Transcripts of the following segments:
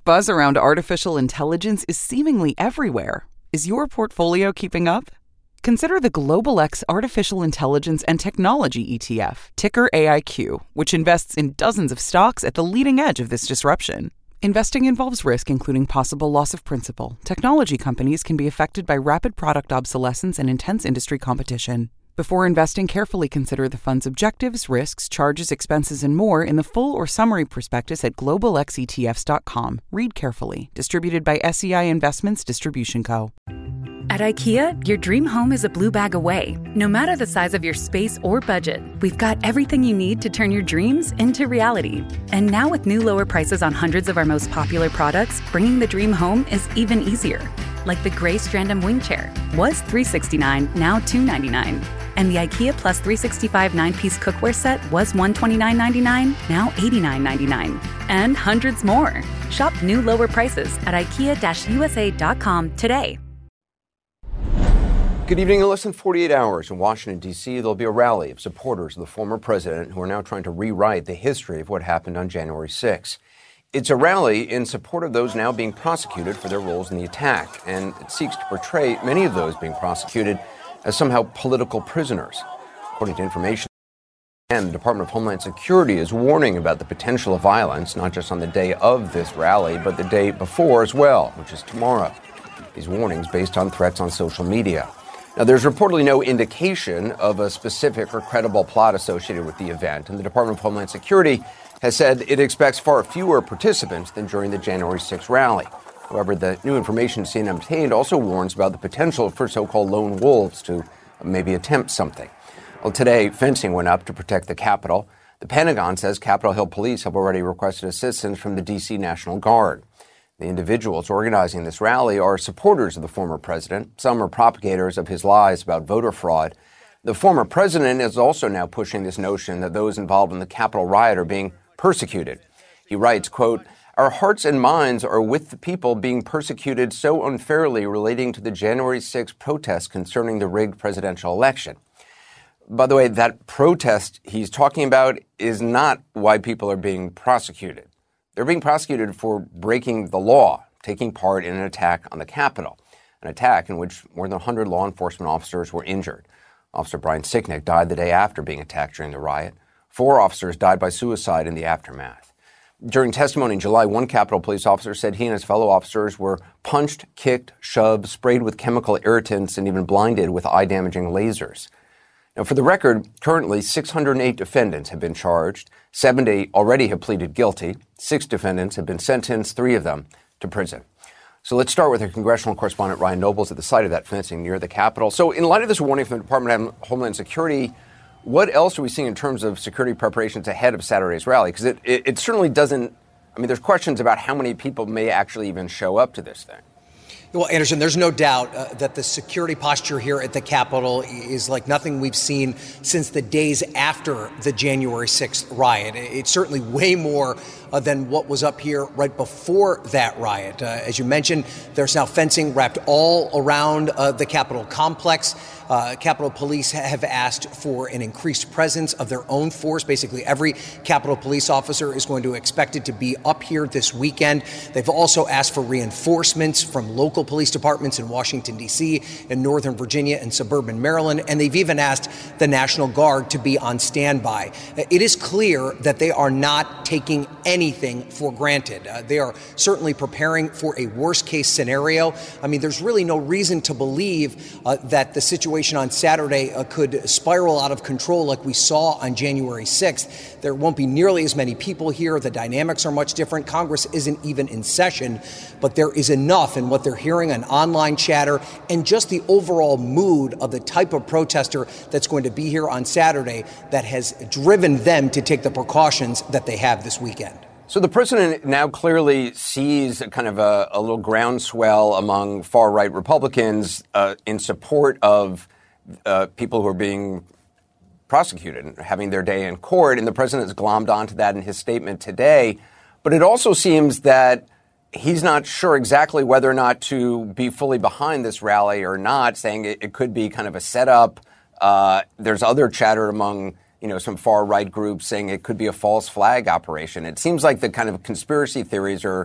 Buzz around artificial intelligence is seemingly everywhere. Is your portfolio keeping up? Consider the Global X Artificial Intelligence and Technology ETF, ticker AIQ, which invests in dozens of stocks at the leading edge of this disruption. Investing involves risk, including possible loss of principal. Technology companies can be affected by rapid product obsolescence and intense industry competition. Before investing, carefully consider the fund's objectives, risks, charges, expenses, and more in the full or summary prospectus at globalxetfs.com. Read carefully. Distributed by SEI Investments Distribution Co. At IKEA, your dream home is a blue bag away. No matter the size of your space or budget, we've got everything you need to turn your dreams into reality. And now with new lower prices on hundreds of our most popular products, bringing the dream home is even easier. Like the gray Strandom wing chair. Was $369, now $299. And the IKEA Plus 365 9-piece cookware set was $129.99, now $89.99. And hundreds more. Shop new lower prices at IKEA-USA.com today. Good evening. In less than 48 hours in Washington, D.C., there'll be a rally of supporters of the former president who are now trying to rewrite the history of what happened on January 6th. It's a rally in support of those now being prosecuted for their roles in the attack, and it seeks to portray many of those being prosecuted as somehow political prisoners. According to information, and the Department of Homeland Security is warning about the potential of violence, not just on the day of this rally, but the day before as well, which is tomorrow. These warnings based on threats on social media. Now, there's reportedly no indication of a specific or credible plot associated with the event, and the Department of Homeland Security has said it expects far fewer participants than during the January 6th rally. However, the new information CNN obtained also warns about the potential for so-called lone wolves to maybe attempt something. Well, today, fencing went up to protect the Capitol. The Pentagon says Capitol Hill police have already requested assistance from the D.C. National Guard. The individuals organizing this rally are supporters of the former president. Some are propagators of his lies about voter fraud. The former president is also now pushing this notion that those involved in the Capitol riot are being persecuted. He writes, quote, "Our hearts and minds are with the people being persecuted so unfairly relating to the January 6th protests concerning the rigged presidential election." By the way, that protest he's talking about is not why people are being prosecuted. They're being prosecuted for breaking the law, taking part in an attack on the Capitol, an attack in which more than 100 law enforcement officers were injured. Officer Brian Sicknick died the day after being attacked during the riot. 4 officers died by suicide in the aftermath. During testimony in July, one Capitol police officer said he and his fellow officers were punched, kicked, shoved, sprayed with chemical irritants, and even blinded with eye-damaging lasers. Now, for the record, currently 608 defendants have been charged. 70 already have pleaded guilty. 6 defendants have been sentenced, 3 of them to prison. So let's start with our congressional correspondent Ryan Nobles at the site of that fencing near the Capitol. So in light of this warning from the Department of Homeland Security, what else are we seeing in terms of security preparations ahead of Saturday's rally? Because it certainly doesn't, I mean, there's questions about how many people may actually even show up to this thing. Well, Anderson, there's no doubt that the security posture here at the Capitol is like nothing we've seen since the days after the January 6th riot. It's certainly way more than what was up here right before that riot. As you mentioned, there's now fencing wrapped all around the Capitol complex. Capitol Police have asked for an increased presence of their own force. Basically, every Capitol Police officer is going to expect it to be up here this weekend. They've also asked for reinforcements from local police departments in Washington, D.C., in Northern Virginia and suburban Maryland, and they've even asked the National Guard to be on standby. It is clear that they are not taking anything for granted. They are certainly preparing for a worst-case scenario. I mean, there's really no reason to believe that the situation on Saturday could spiral out of control like we saw on January 6th. There won't be nearly as many people here. The dynamics are much different. Congress isn't even in session, but there is enough in what they're hearing on online chatter and just the overall mood of the type of protester that's going to be here on Saturday that has driven them to take the precautions that they have this weekend. So the president now clearly sees kind of a little groundswell among far-right Republicans in support of people who are being prosecuted and having their day in court. And the president has glommed onto that in his statement today. But it also seems that he's not sure exactly whether or not to be fully behind this rally or not, saying it could be kind of a setup. There's other chatter among some far-right groups saying it could be a false flag operation. It seems like the kind of conspiracy theories are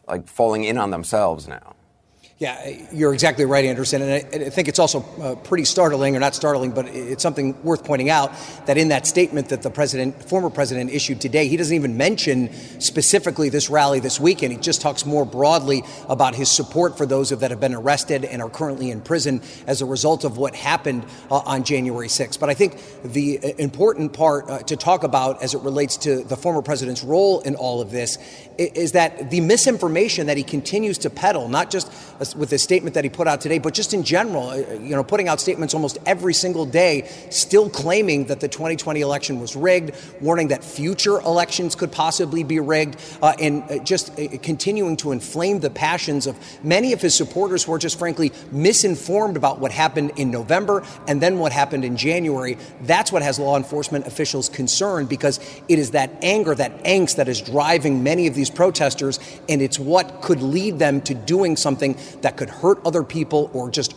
like falling in on themselves now. Yeah, you're exactly right, Anderson. And I think it's also pretty startling, or not startling, but it's something worth pointing out that in that statement that the former president issued today, he doesn't even mention specifically this rally this weekend. He just talks more broadly about his support for those that have been arrested and are currently in prison as a result of what happened on January 6th. But I think the important part to talk about as it relates to the former president's role in all of this is that the misinformation that he continues to peddle, not just with the statement that he put out today, but just in general, putting out statements almost every single day, still claiming that the 2020 election was rigged, warning that future elections could possibly be rigged, and just continuing to inflame the passions of many of his supporters who are just frankly misinformed about what happened in November and then what happened in January. That's what has law enforcement officials concerned, because it is that anger, that angst that is driving many of these protesters, and it's what could lead them to doing something that could hurt other people or just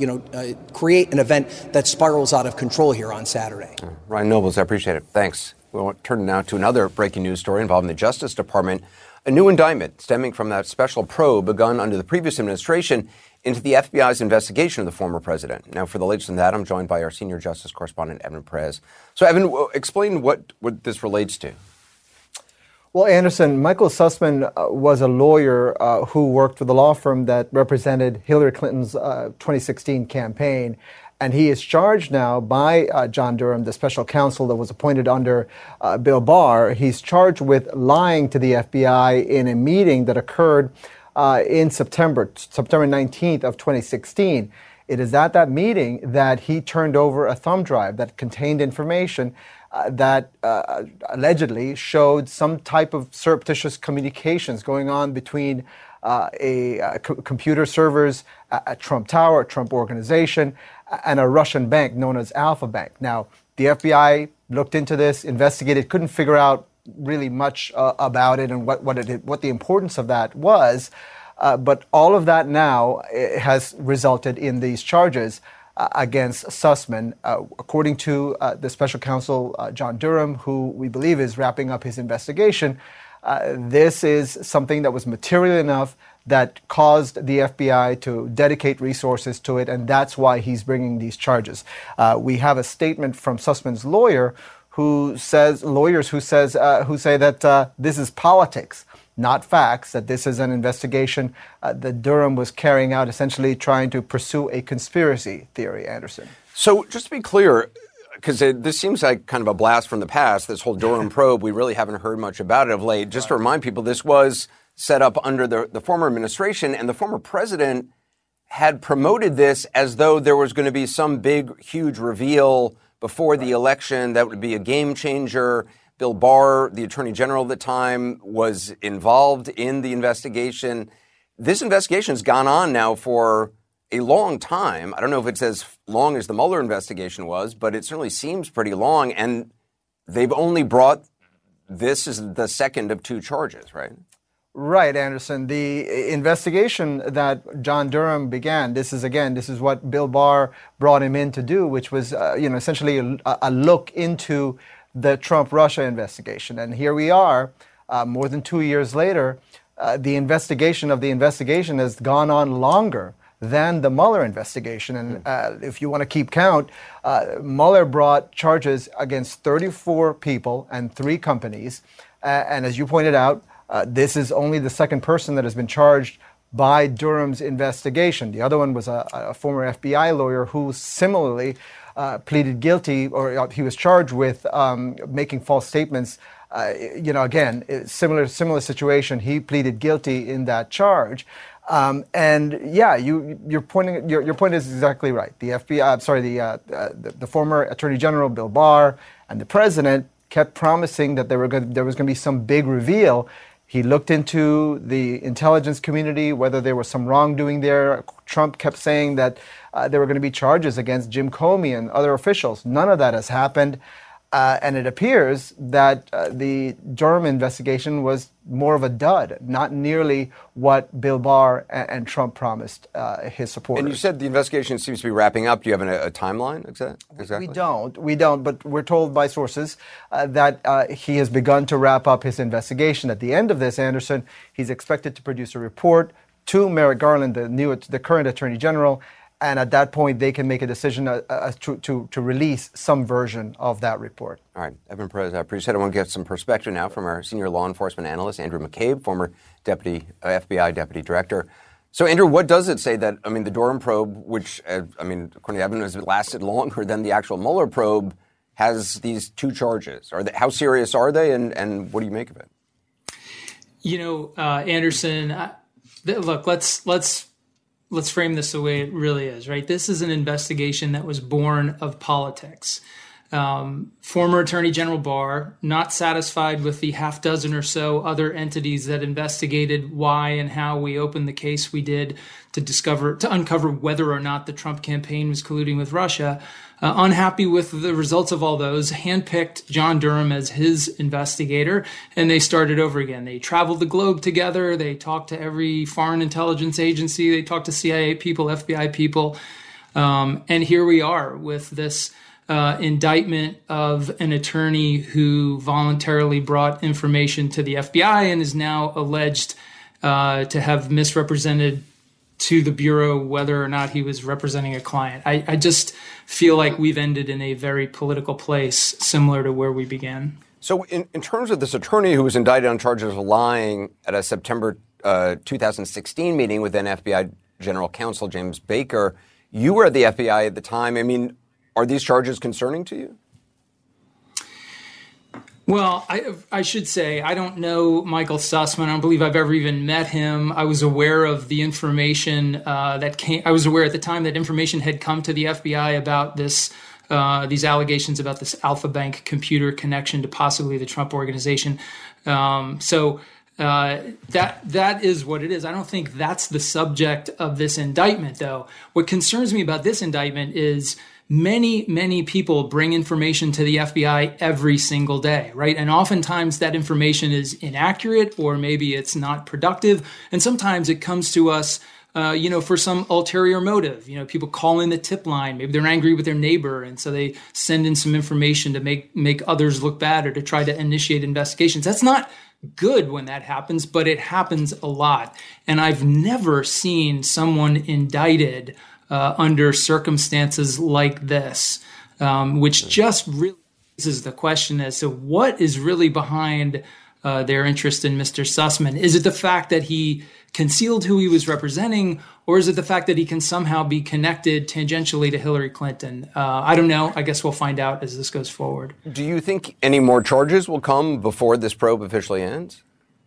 create an event that spirals out of control here on Saturday. Ryan Nobles, I appreciate it. Thanks. We'll turn now to another breaking news story involving the Justice Department. A new indictment stemming from that special probe begun under the previous administration into the FBI's investigation of the former president. Now, for the latest on that, I'm joined by our senior justice correspondent, Evan Perez. So, Evan, explain what this relates to. Well, Anderson, Michael Sussmann was a lawyer who worked for the law firm that represented Hillary Clinton's 2016 campaign. And he is charged now by John Durham, the special counsel that was appointed under Bill Barr. He's charged with lying to the FBI in a meeting that occurred in September 19th of 2016. It is at that meeting that he turned over a thumb drive that contained information that allegedly showed some type of surreptitious communications going on between computer servers at Trump Tower, Trump Organization, and a Russian bank known as Alpha Bank. Now, the FBI looked into this, investigated, couldn't figure out really much about it and what the importance of that was. But all of that now has resulted in these charges against Sussmann. According to the special counsel, John Durham, who we believe is wrapping up his investigation, this is something that was material enough that caused the FBI to dedicate resources to it, and that's why he's bringing these charges. We have a statement from Sussmann's lawyer who say that this is politics, not facts, that this is an investigation that Durham was carrying out, essentially trying to pursue a conspiracy theory, Anderson. So just to be clear, because this seems like kind of a blast from the past, this whole Durham probe, we really haven't heard much about it of late. Just to remind people, this was set up under the former administration, and the former president had promoted this as though there was going to be some big, huge reveal before the election that would be a game changer. Bill Barr, the attorney general at the time, was involved in the investigation. This investigation has gone on now for a long time. I don't know if it's as long as the Mueller investigation was, but it certainly seems pretty long. And they've only brought this as the second of two charges, right? Right, Anderson. The investigation that John Durham began, this is what Bill Barr brought him in to do, which was, essentially a look into the Trump-Russia investigation. And here we are, more than 2 years later, the investigation has gone on longer than the Mueller investigation. And if you want to keep count, Mueller brought charges against 34 people and 3 companies. And as you pointed out, this is only the second person that has been charged by Durham's investigation. The other one was a former FBI lawyer who similarly pleaded guilty, or he was charged with making false statements. Again, similar situation. He pleaded guilty in that charge. Your point is exactly right. The FBI, the former Attorney General Bill Barr and the president kept promising that there was going to be some big reveal. He looked into the intelligence community, whether there was some wrongdoing there. Trump kept saying that there were going to be charges against Jim Comey and other officials. None of that has happened. And it appears that the Durham investigation was more of a dud, not nearly what Bill Barr and Trump promised his supporters. And you said the investigation seems to be wrapping up. Do you have a timeline exactly? We don't, but we're told by sources that he has begun to wrap up his investigation. At the end of this, Anderson, he's expected to produce a report to Merrick Garland, the current Attorney General, and at that point, they can make a decision to release some version of that report. All right. Evan Perez, I appreciate it. I want to get some perspective now from our senior law enforcement analyst, Andrew McCabe, former FBI Deputy Director. So, Andrew, what does it say that, the Durham probe, which, according to Evan, has lasted longer than the actual Mueller probe, has these two charges? How serious are they, and what do you make of it? Anderson, look, let's frame this the way it really is, right? This is an investigation that was born of politics. Former Attorney General Barr, not satisfied with the half dozen or so other entities that investigated why and how we opened the case we did to uncover whether or not the Trump campaign was colluding with Russia, unhappy with the results of all those, handpicked John Durham as his investigator, and they started over again. They traveled the globe together. They talked to every foreign intelligence agency. They talked to CIA people, FBI people. And here we are with this indictment of an attorney who voluntarily brought information to the FBI and is now alleged to have misrepresented to the Bureau whether or not he was representing a client. I just feel like we've ended in a very political place, similar to where we began. So in terms of this attorney who was indicted on charges of lying at a September 2016 meeting with then FBI General Counsel James Baker, you were at the FBI at the time. Are these charges concerning to you? Well, I should say I don't know Michael Sussman. I don't believe I've ever even met him. I was aware of the information I was aware at the time that information had come to the FBI about this, these allegations about this Alpha Bank computer connection to possibly the Trump organization. So that is what it is. I don't think that's the subject of this indictment, though. What concerns me about this indictment is many people bring information to the FBI every single day, right? And oftentimes that information is inaccurate, or maybe it's not productive. And sometimes it comes to us, for some ulterior motive. People call in the tip line. Maybe they're angry with their neighbor, and so they send in some information to make others look bad or to try to initiate investigations. That's not good when that happens, but it happens a lot. And I've never seen someone indicted under circumstances like this, which just really raises the question as to what is really behind their interest in Mr. Sussman. Is it the fact that he concealed who he was representing, or is it the fact that he can somehow be connected tangentially to Hillary Clinton? I don't know. I guess we'll find out as this goes forward. Do you think any more charges will come before this probe officially ends?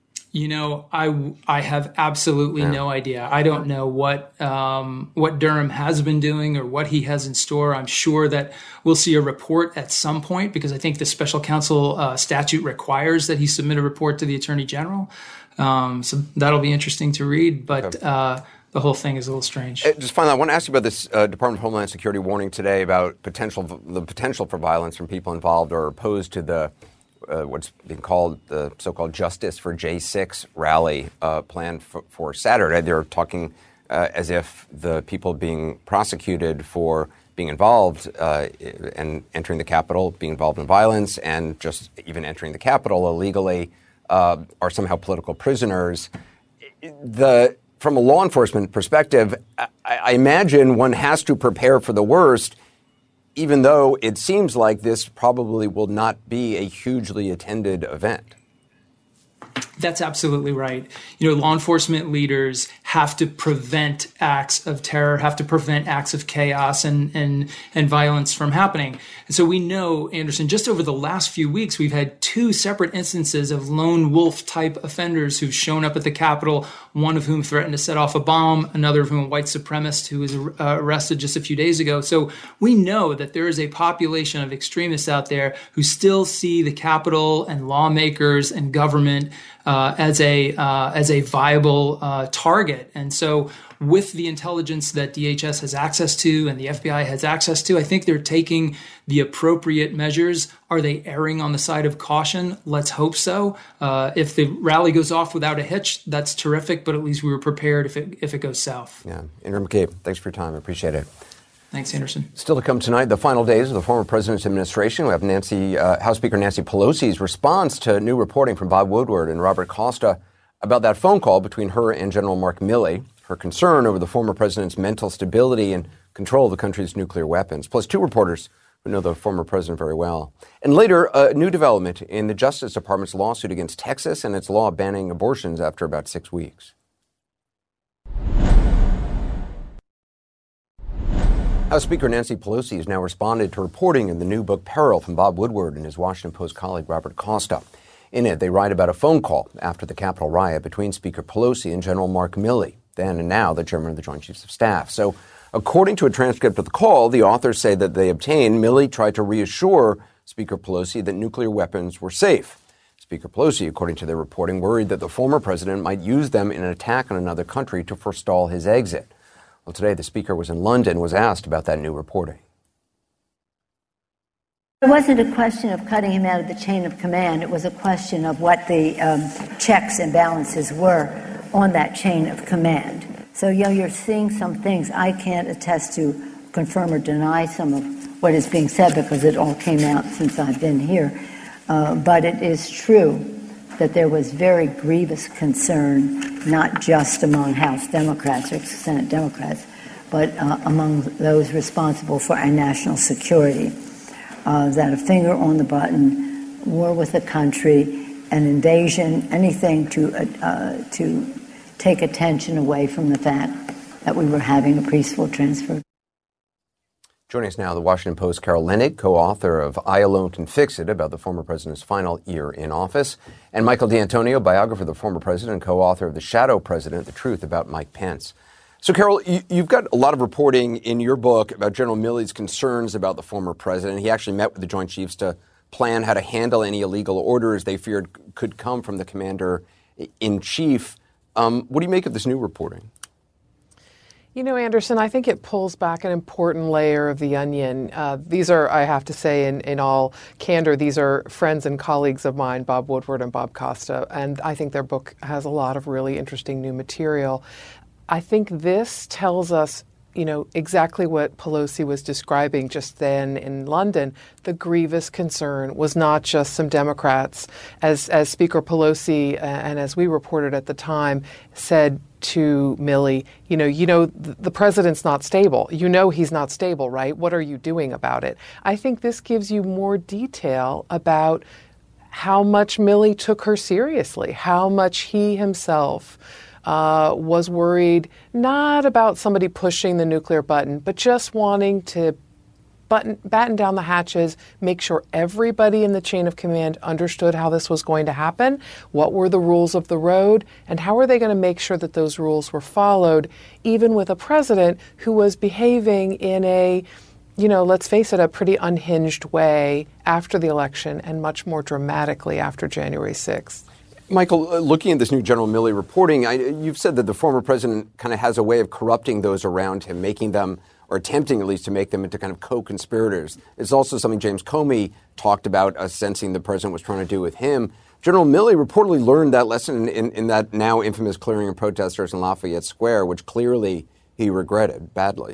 I have absolutely no idea. I don't know what Durham has been doing or what he has in store. I'm sure that we'll see a report at some point, because I think the special counsel statute requires that he submit a report to the Attorney General. So that'll be interesting to read. But the whole thing is a little strange. Just finally, I want to ask you about this Department of Homeland Security warning today about the potential for violence from people involved or opposed to the what's being called the so-called Justice for J6 rally planned for Saturday. They're talking as if the people being prosecuted for being involved and entering the Capitol, being involved in violence, and just even entering the Capitol illegally are somehow political prisoners. From a law enforcement perspective, I imagine one has to prepare for the worst, even though it seems like this probably will not be a hugely attended event. That's absolutely right. Law enforcement leaders have to prevent acts of terror, have to prevent acts of chaos and violence from happening. And so we know, Anderson, just over the last few weeks, we've had two separate instances of lone wolf type offenders who've shown up at the Capitol, one of whom threatened to set off a bomb, another of whom a white supremacist who was arrested just a few days ago. So we know that there is a population of extremists out there who still see the Capitol and lawmakers and government as a viable target. And so with the intelligence that DHS has access to and the FBI has access to, I think they're taking the appropriate measures. Are they erring on the side of caution? Let's hope so. If the rally goes off without a hitch, that's terrific, but at least we were prepared if it goes south. Yeah. Indra McCabe, thanks for your time. I appreciate it. Thanks, Anderson. Still to come tonight, the final days of the former president's administration. We have House Speaker Nancy Pelosi's response to new reporting from Bob Woodward and Robert Costa about that phone call between her and General Mark Milley, her concern over the former president's mental stability and control of the country's nuclear weapons, plus two reporters who know the former president very well. And later, a new development in the Justice Department's lawsuit against Texas and its law banning abortions after about 6 weeks. House Speaker Nancy Pelosi has now responded to reporting in the new book Peril from Bob Woodward and his Washington Post colleague Robert Costa. In it, they write about a phone call after the Capitol riot between Speaker Pelosi and General Mark Milley, then and now the chairman of the Joint Chiefs of Staff. So, according to a transcript of the call, the authors say that they obtained, Milley tried to reassure Speaker Pelosi that nuclear weapons were safe. Speaker Pelosi, according to their reporting, worried that the former president might use them in an attack on another country to forestall his exit. Well, today the speaker was in London, was asked about that new reporting. It wasn't a question of cutting him out of the chain of command. It was a question of what the checks and balances were on that chain of command. So, you're seeing some things. I can't attest to, confirm or deny some of what is being said because it all came out since I've been here. But it is true that there was very grievous concern, not just among House Democrats or Senate Democrats, but among those responsible for our national security, that a finger on the button, war with the country, an invasion, anything to take attention away from the fact that we were having a peaceful transfer. Joining us now, the Washington Post, Carol Leonnig, co-author of I Alone Can Fix It, about the former president's final year in office, and Michael D'Antonio, biographer of the former president and co-author of The Shadow President, The Truth About Mike Pence. So, Carol, you've got a lot of reporting in your book about General Milley's concerns about the former president. He actually met with the Joint Chiefs to plan how to handle any illegal orders they feared could come from the commander-in-chief. What do you make of this new reporting? Anderson, I think it pulls back an important layer of the onion. These are, I have to say, in all candor, these are friends and colleagues of mine, Bob Woodward and Bob Costa, and I think their book has a lot of really interesting new material. I think this tells us, exactly what Pelosi was describing just then in London. The grievous concern was not just some Democrats, as Speaker Pelosi and as we reported at the time said to Milley, the president's not stable. He's not stable, right? What are you doing about it? I think this gives you more detail about how much Milley took her seriously, how much he himself was worried, not about somebody pushing the nuclear button, but just wanting to batten down the hatches, make sure everybody in the chain of command understood how this was going to happen, what were the rules of the road, and how are they going to make sure that those rules were followed, even with a president who was behaving in a, let's face it, a pretty unhinged way after the election and much more dramatically after January 6th. Michael, looking at this new General Milley reporting, you've said that the former president kind of has a way of corrupting those around him, making them, or attempting at least to make them into kind of co-conspirators. It's also something James Comey talked about, sensing the president was trying to do with him. General Milley reportedly learned that lesson in that now infamous clearing of protesters in Lafayette Square, which clearly he regretted badly.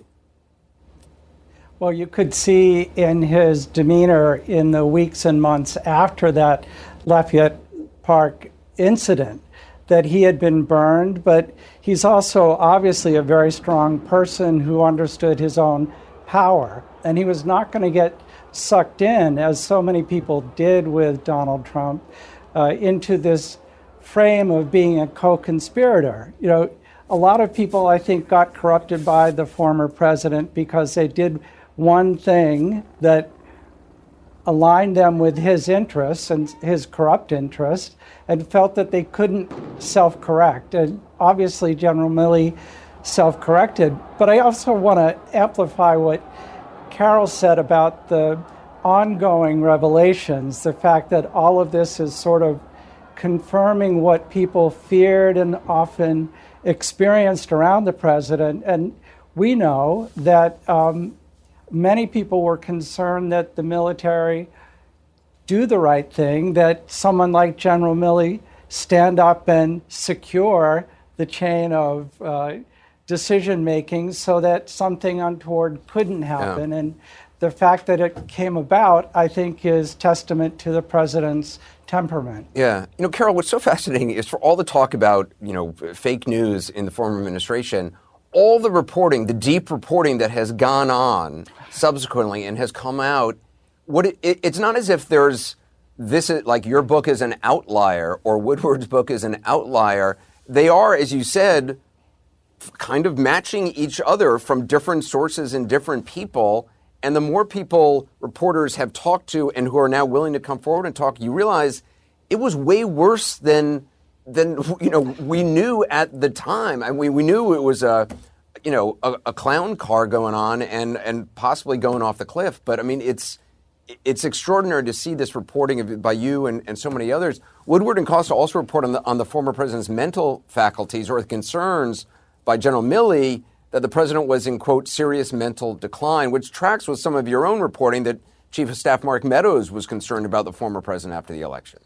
Well, you could see in his demeanor in the weeks and months after that Lafayette Park incident that he had been burned, but he's also obviously a very strong person who understood his own power. And he was not going to get sucked in, as so many people did with Donald Trump, into this frame of being a co-conspirator. A lot of people, I think, got corrupted by the former president because they did one thing that aligned them with his interests and his corrupt interests, and felt that they couldn't self-correct. And obviously General Milley self-corrected. But I also want to amplify what Carol said about the ongoing revelations, the fact that all of this is sort of confirming what people feared and often experienced around the president. And we know that many people were concerned that the military do the right thing, that someone like General Milley stand up and secure the chain of decision making so that something untoward couldn't happen. Yeah. And the fact that it came about, I think, is testament to the president's temperament. Yeah. Carol, what's so fascinating is for all the talk about, fake news in the former administration, all the reporting, the deep reporting that has gone on subsequently and has come out, it's not as if there's this, like your book is an outlier or Woodward's book is an outlier. They are, as you said, kind of matching each other from different sources and different people. And the more people reporters have talked to and who are now willing to come forward and talk, you realize it was way worse than we knew at the time. I mean, we knew it was a clown car going on and possibly going off the cliff. But I mean, it's extraordinary to see this reporting by you and so many others. Woodward and Costa also report on the former president's mental faculties or the concerns by General Milley that the president was in, quote, serious mental decline, which tracks with some of your own reporting that Chief of Staff Mark Meadows was concerned about the former president after the election.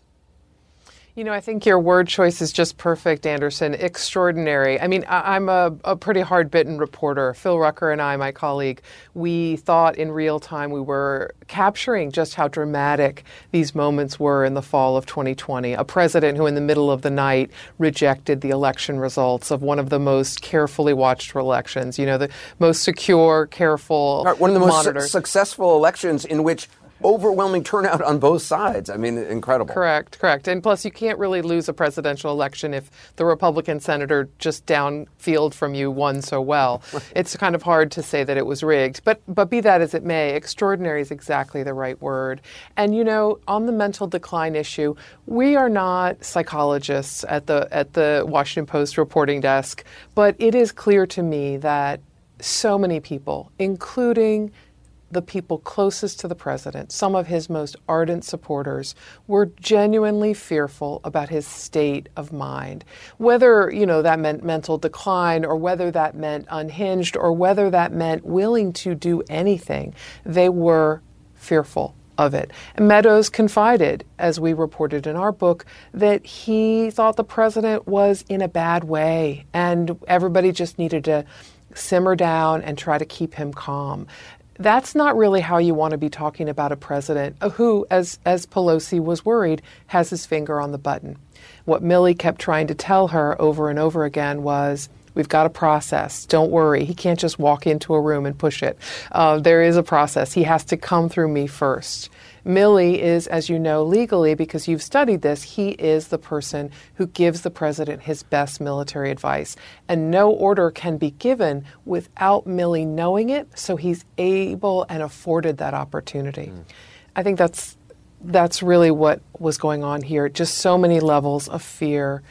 I think your word choice is just perfect, Anderson. Extraordinary. I mean, I'm a pretty hard-bitten reporter. Phil Rucker and I, my colleague, we thought in real time we were capturing just how dramatic these moments were in the fall of 2020. A president who in the middle of the night rejected the election results of one of the most carefully watched elections, the most secure, careful, right, one of the monitored. Most successful elections in which overwhelming turnout on both sides. I mean, incredible. Correct. And plus, you can't really lose a presidential election if the Republican senator just downfield from you won so well. It's kind of hard to say that it was rigged. But be that as it may, extraordinary is exactly the right word. And, on the mental decline issue, we are not psychologists at the Washington Post reporting desk, but it is clear to me that so many people, including the people closest to the president, some of his most ardent supporters, were genuinely fearful about his state of mind. Whether, that meant mental decline or whether that meant unhinged or whether that meant willing to do anything, they were fearful of it. And Meadows confided, as we reported in our book, that he thought the president was in a bad way and everybody just needed to simmer down and try to keep him calm. That's not really how you want to be talking about a president who, as Pelosi was worried, has his finger on the button. What Milley kept trying to tell her over and over again was, we've got a process. Don't worry. He can't just walk into a room and push it. There is a process. He has to come through me first. Milley is, as you know, legally, because you've studied this, he is the person who gives the president his best military advice. And no order can be given without Milley knowing it, so he's able and afforded that opportunity. I think that's really what was going on here. Just so many levels of fear.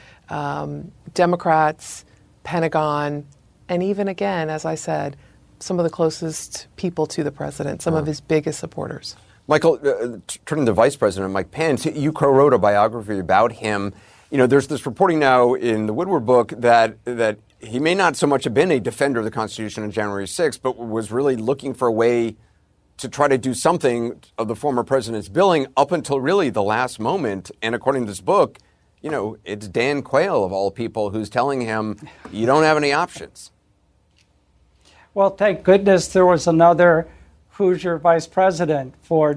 Democrats, Pentagon, and even again, as I said, some of the closest people to the president, some of his biggest supporters. Michael, turning to Vice President Mike Pence, you co-wrote a biography about him. There's this reporting now in the Woodward book that he may not so much have been a defender of the Constitution on January 6th, but was really looking for a way to try to do something of the former president's billing up until really the last moment. And according to this book, it's Dan Quayle, of all people, who's telling him, you don't have any options. Well, thank goodness there was another Hoosier vice president for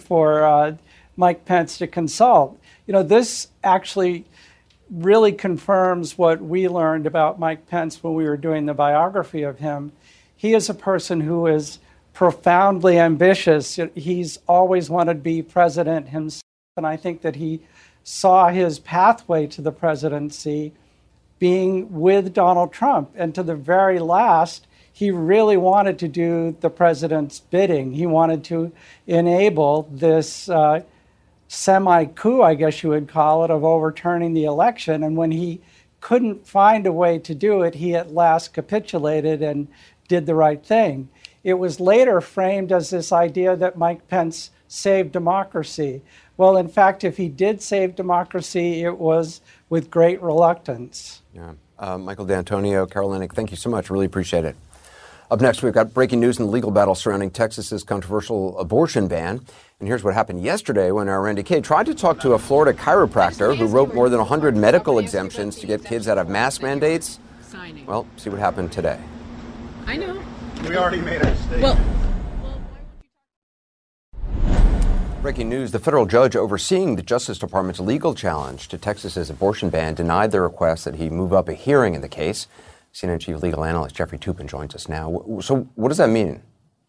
Mike Pence to consult. This actually really confirms what we learned about Mike Pence when we were doing the biography of him. He is a person who is profoundly ambitious. He's always wanted to be president himself, and I think that he saw his pathway to the presidency being with Donald Trump. And to the very last, he really wanted to do the president's bidding. He wanted to enable this semi-coup, I guess you would call it, of overturning the election. And when he couldn't find a way to do it, he at last capitulated and did the right thing. It was later framed as this idea that Mike Pence save democracy. Well, in fact, if he did save democracy, it was with great reluctance. Yeah. Michael D'Antonio, Carol Leonnig, thank you so much. Really appreciate it. Up next, we've got breaking news in the legal battle surrounding Texas's controversial abortion ban. And here's what happened yesterday when our Randy Kay tried to talk to a Florida chiropractor who wrote more than 100 medical exemptions to get kids out of mask mandates. Well, see what happened today. I know. We already made our mistake. Well, breaking news, the federal judge overseeing the Justice Department's legal challenge to Texas's abortion ban denied the request that he move up a hearing in the case. CNN Chief Legal Analyst Jeffrey Toobin joins us now. So what does that mean?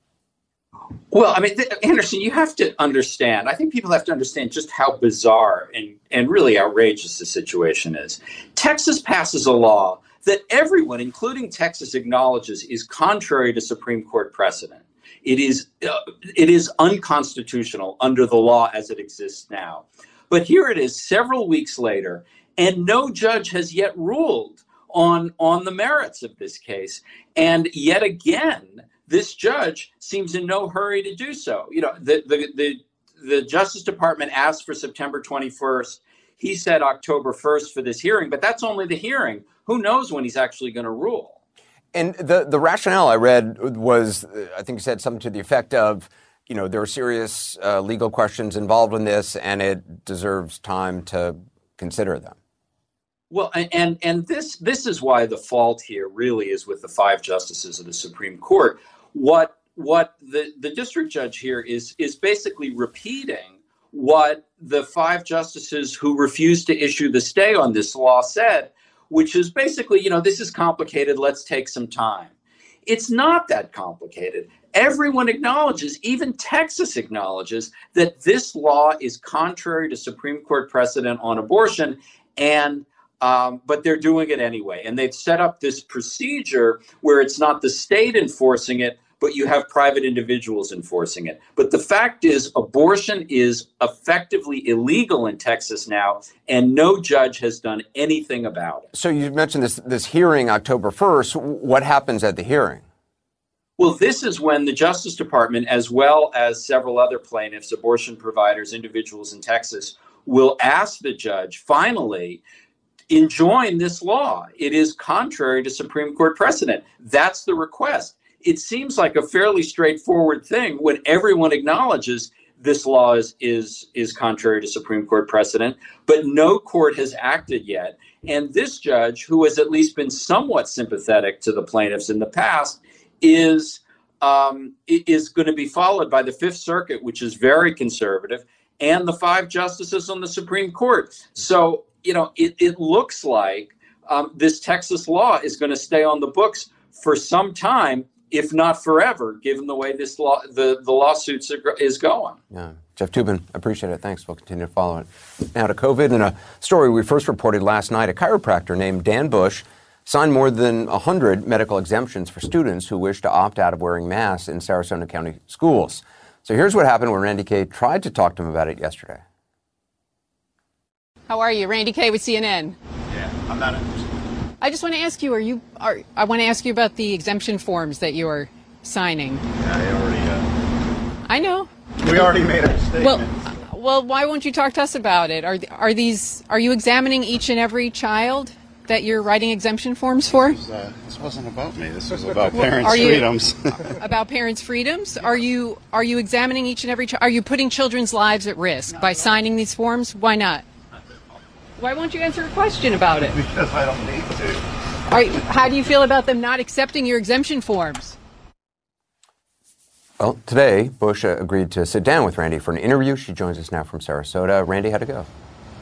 Well, I mean, Anderson, you have to understand, I think people have to understand just how bizarre and really outrageous the situation is. Texas passes a law that everyone, including Texas, acknowledges is contrary to Supreme Court precedent. It is unconstitutional under the law as it exists now. But here it is several weeks later, and no judge has yet ruled on the merits of this case. And yet again, this judge seems in no hurry to do so. You know, the Justice Department asked for September 21st. He said October 1st for this hearing, but that's only the hearing. Who knows when he's actually going to rule? And the rationale I read was, I think you said something to the effect of, you know, there are serious legal questions involved in this, and it deserves time to consider them. Well, and this is why the fault here really is with the 5 justices of the Supreme Court. What the district judge here is basically repeating what the 5 justices who refused to issue the stay on this law said, which is basically, you know, this is complicated. Let's take some time. It's not that complicated. Everyone acknowledges, even Texas acknowledges, that this law is contrary to Supreme Court precedent on abortion, but they're doing it anyway. And they've set up this procedure where it's not the state enforcing it, but you have private individuals enforcing it. But the fact is, abortion is effectively illegal in Texas now, and no judge has done anything about it. So you mentioned this hearing October 1st. What happens at the hearing? Well, this is when the Justice Department, as well as several other plaintiffs, abortion providers, individuals in Texas, will ask the judge, finally, enjoin this law. It is contrary to Supreme Court precedent. That's the request. It seems like a fairly straightforward thing when everyone acknowledges this law is contrary to Supreme Court precedent, but no court has acted yet. And this judge, who has at least been somewhat sympathetic to the plaintiffs in the past, is going to be followed by the Fifth Circuit, which is very conservative, and the 5 justices on the Supreme Court. So, you know, it looks like this Texas law is going to stay on the books for some time, if not forever, given the way this law, the lawsuits is going. Yeah. Jeff Toobin, appreciate it. Thanks. We'll continue to follow it. Now to COVID. In a story we first reported last night, a chiropractor named Dan Bush signed more than 100 medical exemptions for students who wish to opt out of wearing masks in Sarasota County schools. So here's what happened when Randy Kay tried to talk to him about it yesterday. how are you? Randy Kay with CNN. Yeah, I'm not interested. I just want to ask you, I want to ask you about the exemption forms that you are signing. Yeah, I already, I know. We already made our statement. Well, why won't you talk to us about it? Are you examining each and every child that you're writing exemption forms for? This wasn't about me. This was about parents' freedoms. About parents' freedoms? Are you examining each and every child? Are you putting children's lives at risk by signing these forms? Why not? Why won't you answer a question about it? Because I don't need to. How do you feel about them not accepting your exemption forms? Well, today, Bush agreed to sit down with Randy for an interview. She joins us now from Sarasota. Randy, how'd it go?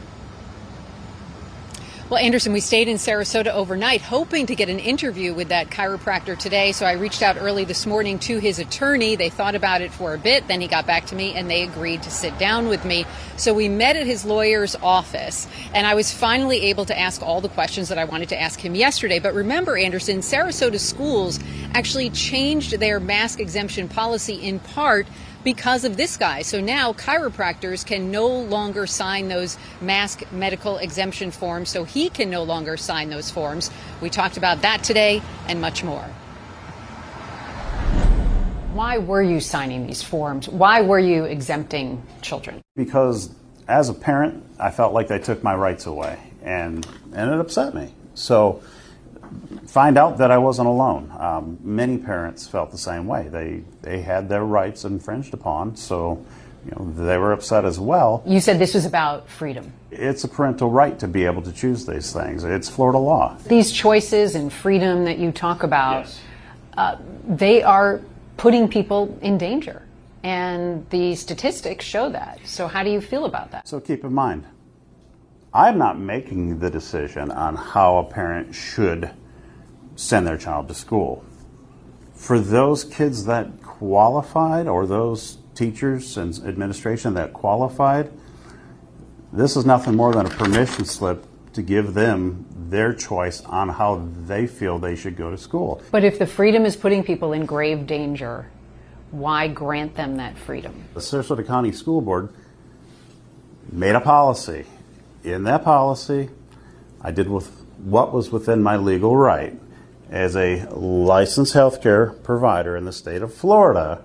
Well, Anderson, we stayed in Sarasota overnight hoping to get an interview with that chiropractor today. So I reached out early this morning to his attorney. They thought about it for a bit. Then he got back to me and they agreed to sit down with me. So we met at his lawyer's office and I was finally able to ask all the questions that I wanted to ask him yesterday. But remember, Anderson, Sarasota schools actually changed their mask exemption policy in part because of this guy. So now chiropractors can no longer sign those mask medical exemption forms, so he can no longer sign those forms. We talked about that today and much more. Why were you signing these forms? Why were you exempting children? Because as a parent, I felt like they took my rights away, and it upset me. So find out that I wasn't alone. Many parents felt the same way. They had their rights infringed upon, so they were upset as well. You said this was about freedom. It's a parental right to be able to choose these things. It's Florida law. These choices and freedom that you talk about, yes. They are putting people in danger. And the statistics show that. So how do you feel about that? So keep in mind, I'm not making the decision on how a parent should send their child to school. For those kids that qualified, or those teachers and administration that qualified, this is nothing more than a permission slip to give them their choice on how they feel they should go to school. But if the freedom is putting people in grave danger, why grant them that freedom? The Sarasota County School Board made a policy. In that policy, I did with what was within my legal right. As a licensed healthcare provider in the state of Florida,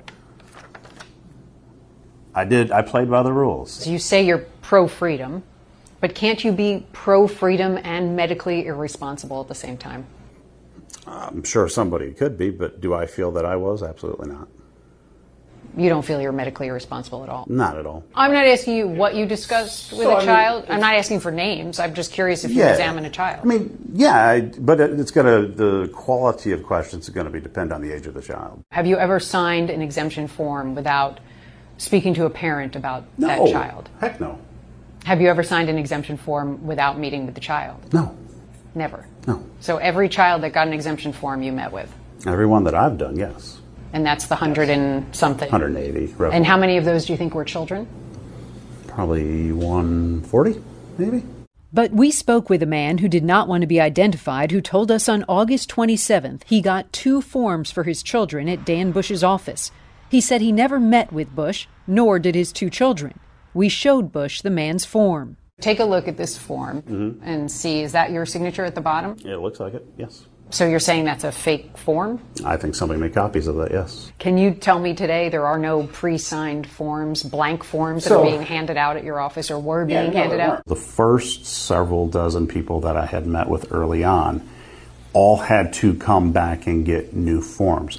I played by the rules. So you say you're pro-freedom, but can't you be pro-freedom and medically irresponsible at the same time? I'm sure somebody could be, but do I feel that I was? Absolutely not. You don't feel you're medically irresponsible at all? Not at all. I'm not asking you what you discussed with a child. I'm not asking for names. I'm just curious if you examine a child. I mean, but the quality of questions is going to depend on the age of the child. Have you ever signed an exemption form without speaking to a parent about that child? Heck no. Have you ever signed an exemption form without meeting with the child? No. Never? No. So every child that got an exemption form you met with? Every one that I've done, yes. And that's the 100 and something? 180, roughly. And how many of those do you think were children? Probably 140, maybe. But we spoke with a man who did not want to be identified, who told us on August 27th he got 2 forms for his children at Dan Bush's office. He said he never met with Bush, nor did his 2 children. We showed Bush the man's form. Take a look at this form and see, is that your signature at the bottom? It looks like it, yes. So you're saying that's a fake form? I think somebody made copies of that, yes. Can you tell me today there are no pre-signed forms, blank forms that are being handed out at your office or were being handed out? The first several dozen people that I had met with early on all had to come back and get new forms.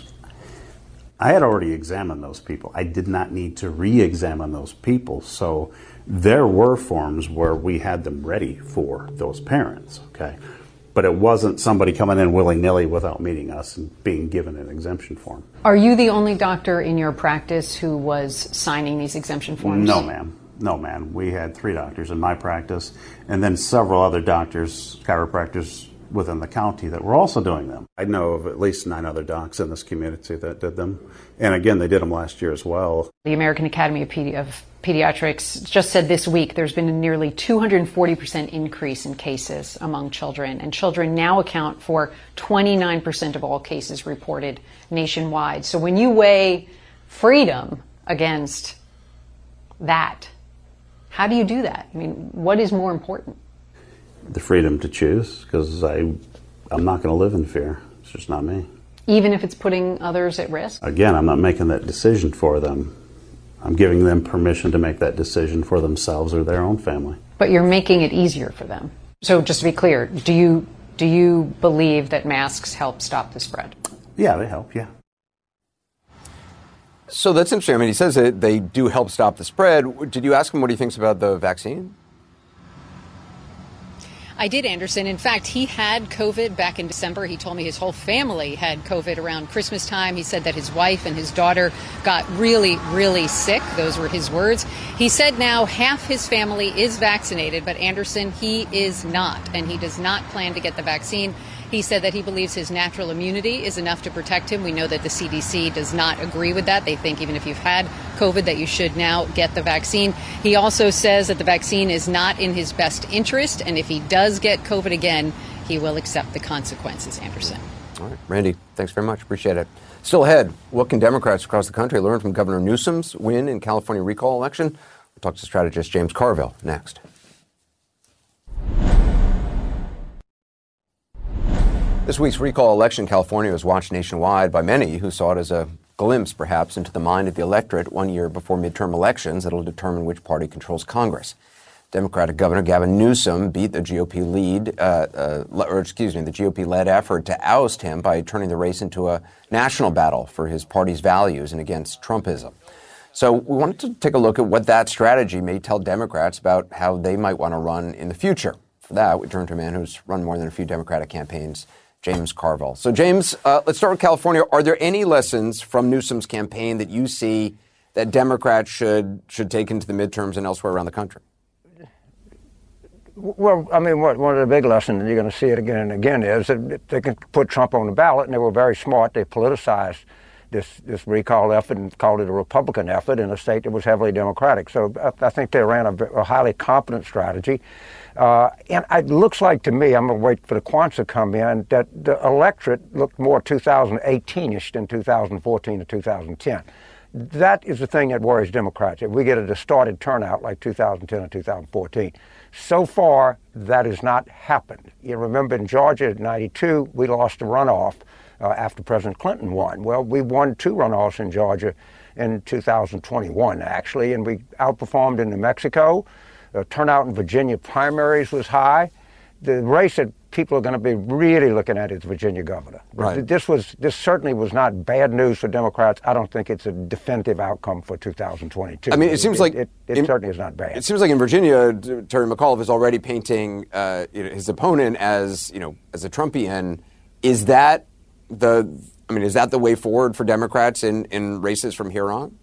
I had already examined those people. I did not need to re-examine those people. So there were forms where we had them ready for those parents, okay? But it wasn't somebody coming in willy-nilly without meeting us and being given an exemption form. Are you the only doctor in your practice who was signing these exemption forms? No, ma'am. No, ma'am. We had 3 doctors in my practice, and then several other doctors, chiropractors within the county that were also doing them. I know of at least 9 other docs in this community that did them. And again, they did them last year as well. The American Academy of Pediatrics just said this week there's been a nearly 240% increase in cases among children, and children now account for 29% of all cases reported nationwide. So when you weigh freedom against that, how do you do that? I mean, what is more important? The freedom to choose, because I'm not going to live in fear. It's just not me. Even if it's putting others at risk? Again, I'm not making that decision for them. I'm giving them permission to make that decision for themselves or their own family. But you're making it easier for them. So just to be clear, do you believe that masks help stop the spread? Yeah, they help, yeah. So that's interesting. I mean, he says that they do help stop the spread. Did you ask him what he thinks about the vaccine? I did, Anderson. In fact, he had COVID back in December. He told me his whole family had COVID around Christmas time. He said that his wife and his daughter got really, really sick. Those were his words. He said now half his family is vaccinated, but Anderson, he is not, and he does not plan to get the vaccine. He said that he believes his natural immunity is enough to protect him. We know that the CDC does not agree with that. They think even if you've had COVID that you should now get the vaccine. He also says that the vaccine is not in his best interest, and if he does get COVID again, he will accept the consequences, Anderson. All right, Randy, thanks very much. Appreciate it. Still ahead, what can Democrats across the country learn from Governor Newsom's win in California recall election? We'll talk to strategist James Carville next. This week's recall election in California was watched nationwide by many who saw it as a glimpse, perhaps, into the mind of the electorate 1 year before midterm elections that will determine which party controls Congress. Democratic Governor Gavin Newsom beat the GOP-led effort to oust him by turning the race into a national battle for his party's values and against Trumpism. So we wanted to take a look at what that strategy may tell Democrats about how they might want to run in the future. For that, we turn to a man who's run more than a few Democratic campaigns, James Carville. So, James, let's start with California. Are there any lessons from Newsom's campaign that you see that Democrats should take into the midterms and elsewhere around the country? Well, I mean, one of the big lessons, and you're going to see it again and again, is that they can put Trump on the ballot, and they were very smart. They politicized this recall effort and called it a Republican effort in a state that was heavily Democratic. So I think they ran a highly competent strategy. And it looks like to me, I'm going to wait for the quants to come in, that the electorate looked more 2018-ish than 2014 to 2010. That is the thing that worries Democrats. If we get a distorted turnout like 2010 and 2014. So far, that has not happened. You remember in Georgia in 92, we lost a runoff after President Clinton won. Well, we won 2 runoffs in Georgia in 2021, actually, and we outperformed in New Mexico. Turnout in Virginia primaries was high. The race that people are going to be really looking at is Virginia governor. Right. This certainly was not bad news for Democrats. I don't think it's a definitive outcome for 2022. I mean, it seems like it certainly is not bad. It seems like in Virginia, Terry McAuliffe is already painting his opponent as a Trumpian. Is that the way forward for Democrats in races from here on?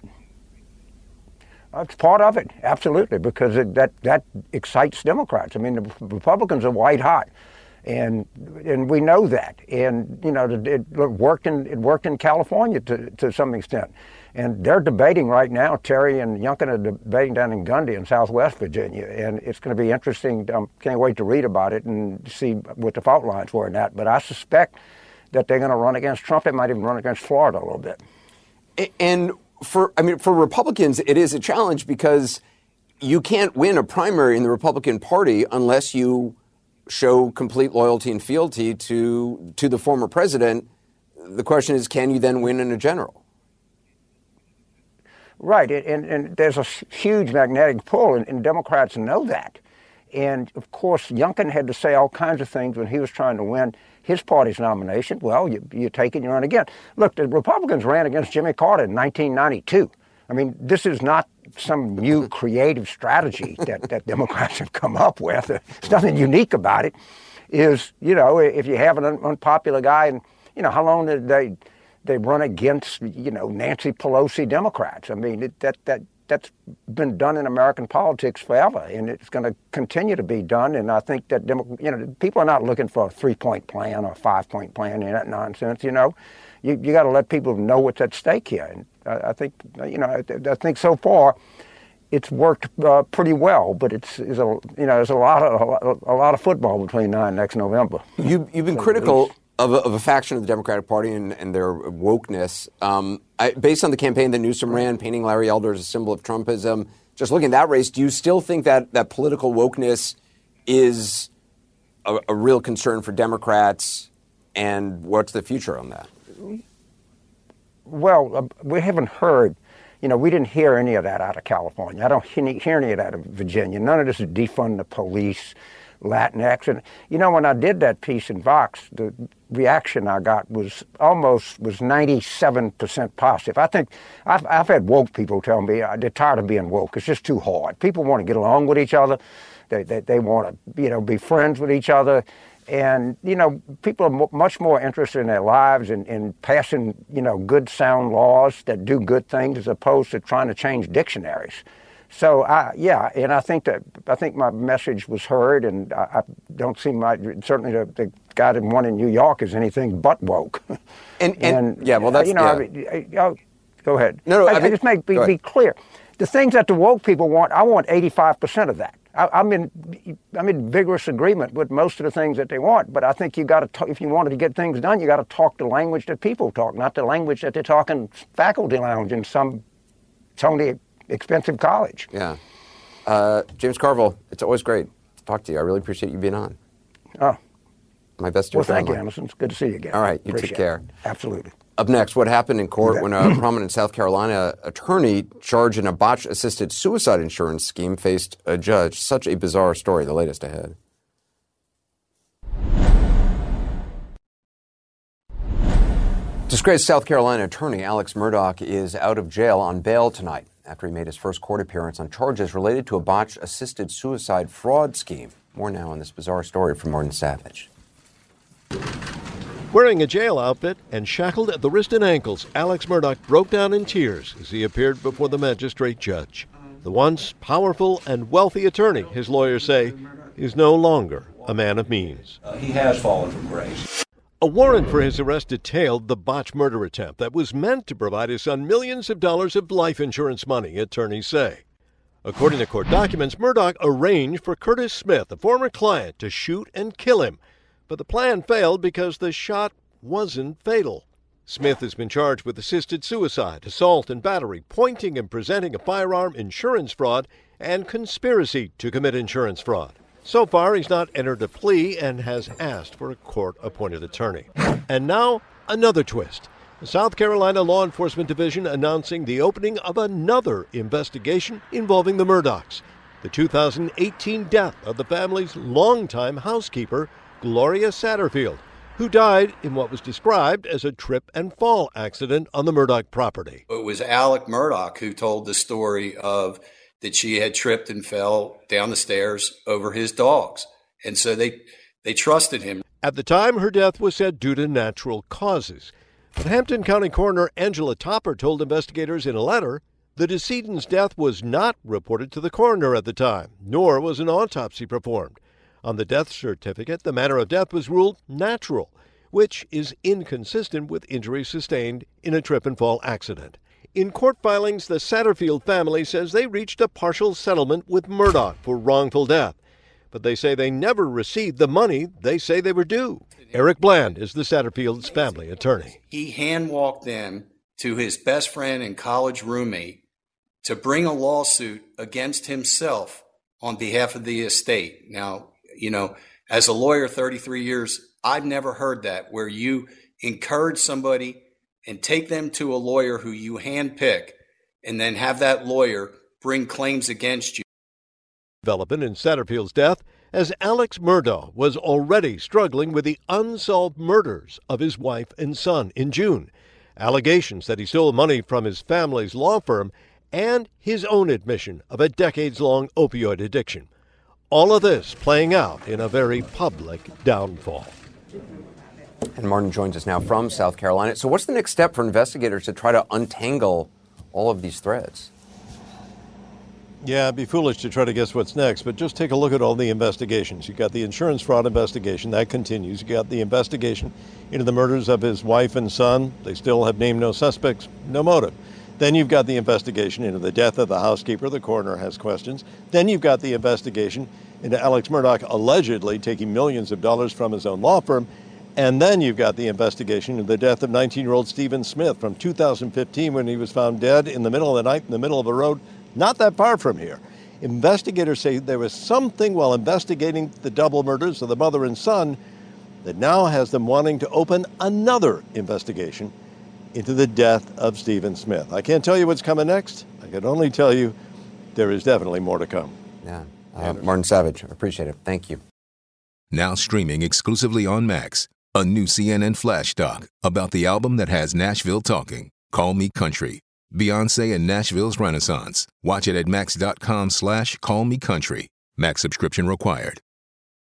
It's part of it, absolutely, because that excites Democrats. I mean, the Republicans are white hot, and we know that. And it worked in California to some extent, and they're debating right now. Terry and Youngkin are debating down in Gundy in Southwest Virginia, and it's going to be interesting. Can't wait to read about it and see what the fault lines were in that. But I suspect that they're going to run against Trump. They might even run against Florida a little bit. And for Republicans, it is a challenge because you can't win a primary in the Republican Party unless you show complete loyalty and fealty to the former president. The question is, can you then win in a general? Right, and there's a huge magnetic pull, and Democrats know that. And, of course, Youngkin had to say all kinds of things when he was trying to win his party's nomination. Well, you take it, you run again. Look, the Republicans ran against Jimmy Carter in 1992. I mean, this is not some new creative strategy that Democrats have come up with. There's nothing unique about it. If you have an unpopular guy, and, how long did they run against, Nancy Pelosi Democrats? I mean, that's been done in American politics forever, and it's going to continue to be done. And I think that people are not looking for a 3-point plan or a 5-point plan and that nonsense. You got to let people know what's at stake here. And I think so far it's worked pretty well. But there's a lot of football between now and next November. You've been critical of a faction of the Democratic Party and their wokeness. Based on the campaign that Newsom ran, painting Larry Elder as a symbol of Trumpism, just looking at that race, do you still think that political wokeness is a real concern for Democrats? And what's the future on that? Well, we haven't heard, we didn't hear any of that out of California. I don't hear any of that in Virginia. None of this is defund the police, Latinx. And, when I did that piece in Vox, the reaction I got was 97% positive. I think I've had woke people tell me they're tired of being woke. It's just too hard. People want to get along with each other. They want to, be friends with each other. And, people are much more interested in their lives and in passing, good, sound laws that do good things as opposed to trying to change dictionaries. So, and I think my message was heard, and I don't see certainly the guy that won in New York is anything but woke. Go ahead. No, I just be clear. The things that the woke people want, I want 85% of that. I'm in vigorous agreement with most of the things that they want, but I think you got to, if you wanted to get things done, you got to talk the language that people talk, not the language that they talk in faculty lounge in some Tony expensive college. Yeah. James Carville, it's always great to talk to you. I really appreciate you being on. Oh. My best to your family. Thank you, Anderson. It's good to see you again. All right. You take care. Absolutely. Up next, what happened in court when a prominent South Carolina attorney charged in a botch-assisted suicide insurance scheme faced a judge. Such a bizarre story. The latest ahead. Disgraced South Carolina attorney Alex Murdaugh is out of jail on bail tonight after he made his first court appearance on charges related to a botch-assisted suicide fraud scheme. More now on this bizarre story from Martin Savage. Wearing a jail outfit and shackled at the wrist and ankles, Alex Murdaugh broke down in tears as he appeared before the magistrate judge. The once powerful and wealthy attorney, his lawyers say, is no longer a man of means. He has fallen from grace. A warrant for his arrest detailed the botched murder attempt that was meant to provide his son millions of dollars of life insurance money, attorneys say. According to court documents, Murdaugh arranged for Curtis Smith, a former client, to shoot and kill him. But the plan failed because the shot wasn't fatal. Smith has been charged with assisted suicide, assault and battery, pointing and presenting a firearm, insurance fraud, and conspiracy to commit insurance fraud. So far, he's not entered a plea and has asked for a court-appointed attorney. And now, another twist. The South Carolina Law Enforcement Division announcing the opening of another investigation involving the Murdaughs. The 2018 death of the family's longtime housekeeper, Gloria Satterfield, who died in what was described as a trip and fall accident on the Murdaugh property. It was Alec Murdaugh who told the story of that she had tripped and fell down the stairs over his dogs. And so they trusted him. At the time, her death was said due to natural causes. But Hampton County Coroner Angela Topper told investigators in a letter the decedent's death was not reported to the coroner at the time, nor was an autopsy performed. On the death certificate, the manner of death was ruled natural, which is inconsistent with injuries sustained in a trip and fall accident. In court filings, the Satterfield family says they reached a partial settlement with Murdaugh for wrongful death, but they say they never received the money they say they were due. Eric Bland is the Satterfield's family attorney. He hand-walked them to his best friend and college roommate to bring a lawsuit against himself on behalf of the estate. Now, as a lawyer, 33 years, I've never heard that, where you encourage somebody and take them to a lawyer who you handpick and then have that lawyer bring claims against you. Development in Satterfield's death, as Alex Murdaugh was already struggling with the unsolved murders of his wife and son in June. Allegations that he stole money from his family's law firm and his own admission of a decades-long opioid addiction. All of this playing out in a very public downfall. And Martin joins us now from South Carolina. So what's the next step for investigators to try to untangle all of these threads? Yeah, it'd be foolish to try to guess what's next, but just take a look at all the investigations. You got the insurance fraud investigation, that continues. You got the investigation into the murders of his wife and son. They still have named no suspects, no motive. Then you've got the investigation into the death of the housekeeper. The coroner has questions. Then you've got the investigation into Alex Murdaugh allegedly taking millions of dollars from his own law firm. And then you've got the investigation into the death of 19-year-old Stephen Smith from 2015 when he was found dead in the middle of the night in the middle of a road not that far from here. Investigators say there was something while investigating the double murders of the mother and son that now has them wanting to open another investigation into the death of Stephen Smith. I can't tell you what's coming next. I can only tell you there is definitely more to come. Yeah. Martin Savage, appreciate it. Thank you. Now streaming exclusively on Max, a new CNN flash doc about the album that has Nashville talking, Call Me Country. Beyonce and Nashville's Renaissance. Watch it at max.com/callmecountry. Max subscription required.